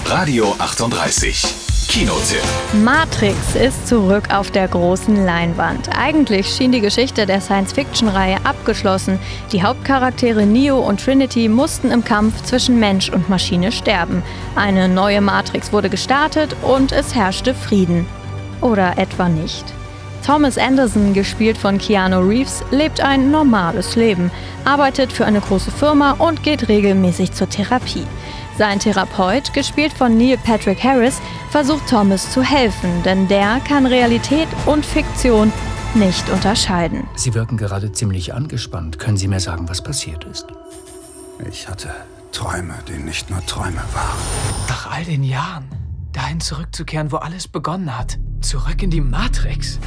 Radio 38 Kinotipp. Matrix ist zurück auf der großen Leinwand. Eigentlich schien die Geschichte der Science-Fiction-Reihe abgeschlossen. Die Hauptcharaktere Neo und Trinity mussten im Kampf zwischen Mensch und Maschine sterben. Eine neue Matrix wurde gestartet und es herrschte Frieden. Oder etwa nicht. Thomas Anderson, gespielt von Keanu Reeves, lebt ein normales Leben, arbeitet für eine große Firma und geht regelmäßig zur Therapie. Sein Therapeut, gespielt von Neil Patrick Harris, versucht Thomas zu helfen, denn der kann Realität und Fiktion nicht unterscheiden. Sie wirken gerade ziemlich angespannt. Können Sie mir sagen, was passiert ist? Ich hatte Träume, die nicht nur Träume waren. Nach all den Jahren, dahin zurückzukehren, wo alles begonnen hat. Zurück in die Matrix.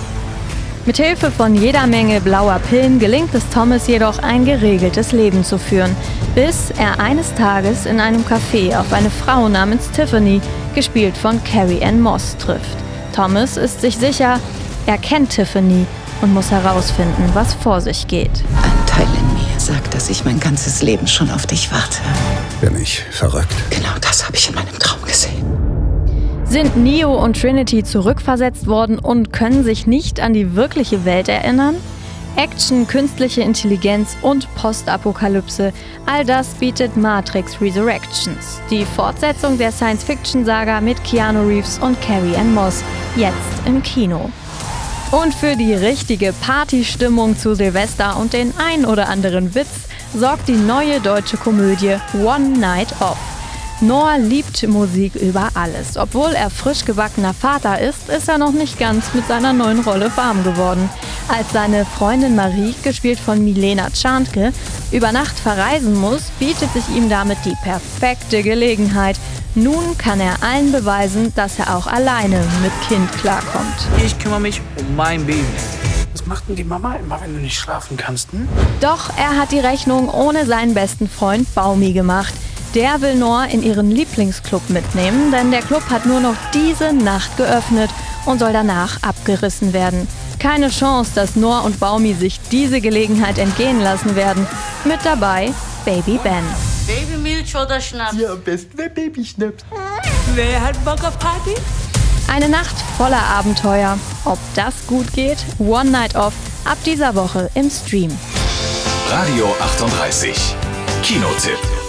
Mithilfe von jeder Menge blauer Pillen gelingt es Thomas jedoch, ein geregeltes Leben zu führen, bis er eines Tages in einem Café auf eine Frau namens Tiffany, gespielt von Carrie-Anne Moss, trifft. Thomas ist sich sicher, er kennt Tiffany und muss herausfinden, was vor sich geht. Ein Teil in mir sagt, dass ich mein ganzes Leben schon auf dich warte. Bin ich verrückt? Genau das habe ich in meinem Traum gesehen. Sind Neo und Trinity zurückversetzt worden und können sich nicht an die wirkliche Welt erinnern? Action, künstliche Intelligenz und Postapokalypse, all das bietet Matrix Resurrections. Die Fortsetzung der Science-Fiction-Saga mit Keanu Reeves und Carrie-Anne Moss, jetzt im Kino. Und für die richtige Partystimmung zu Silvester und den ein oder anderen Witz sorgt die neue deutsche Komödie One Night Off. Noah liebt Musik über alles. Obwohl er frisch gebackener Vater ist, ist er noch nicht ganz mit seiner neuen Rolle warm geworden. Als seine Freundin Marie, gespielt von Milena Tschantke, über Nacht verreisen muss, bietet sich ihm damit die perfekte Gelegenheit. Nun kann er allen beweisen, dass er auch alleine mit Kind klarkommt. Ich kümmere mich um mein Baby. Was macht denn die Mama immer, wenn du nicht schlafen kannst? Doch er hat die Rechnung ohne seinen besten Freund Baumi gemacht. Der will Noah in ihren Lieblingsclub mitnehmen, denn der Club hat nur noch diese Nacht geöffnet und soll danach abgerissen werden. Keine Chance, dass Noah und Baumi sich diese Gelegenheit entgehen lassen werden. Mit dabei Baby Ben. Babymilch oder Schnaps? Ja, am besten wäre Babyschnaps. Wer hat Bock auf Party? Eine Nacht voller Abenteuer. Ob das gut geht? One Night Off, ab dieser Woche im Stream. Radio 38 Kinotipp.